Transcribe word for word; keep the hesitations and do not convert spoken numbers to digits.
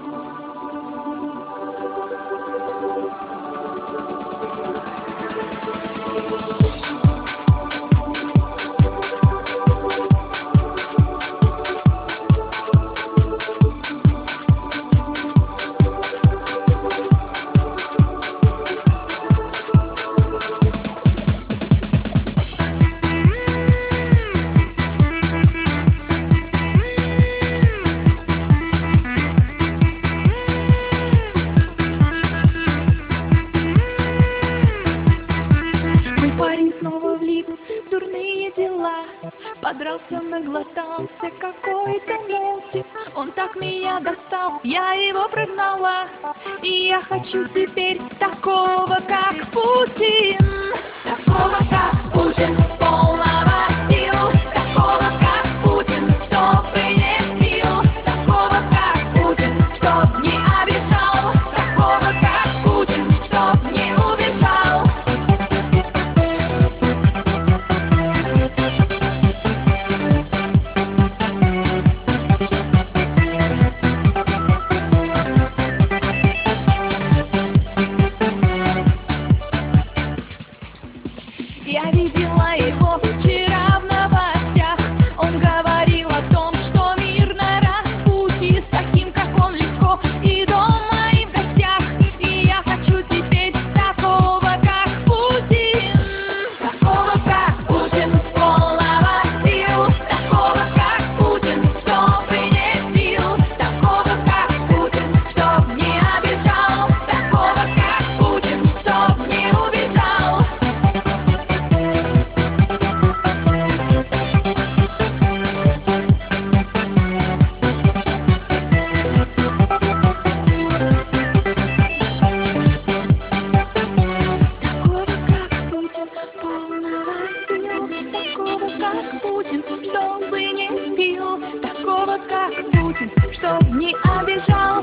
Снова влип в дурные дела, подрался, наглотался какой-то мутит. Он так меня достал, я его прогнала, и я хочу теперь такого, как Путин. Такого, как Путин, полного сил. Такого, как Путин, чтоб и не пил. Такого, как Путин, чтоб не обижал. Такого, как Путин, чтоб не убежал. Я видела его вчера в новостях. Он говорил о том, что мир на распутье. С таким, как он, легко и дома, и в гостях. И я хочу теперь такого, как Путин. Такого, как Путин, полного сил. Такого, как Путин, чтоб и не пил. Такого, как Путин, чтоб не обижал. Такого, как Путин, чтоб не убежал. Путин, чтобы не пил, такого как Путин, чтоб не обижал.